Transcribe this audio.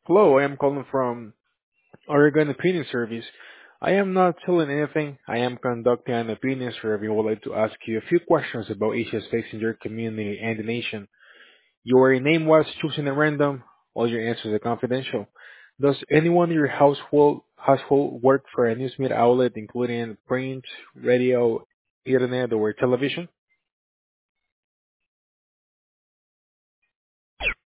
Hello, I am calling from Oregon Opinion Service. I am not selling anything. I am conducting an opinion survey. I would like to ask you a few questions about issues facing your community and the nation. Your name was chosen at random. All your answers are confidential. Does anyone in your household work for a news media outlet, including print, radio, internet, or television?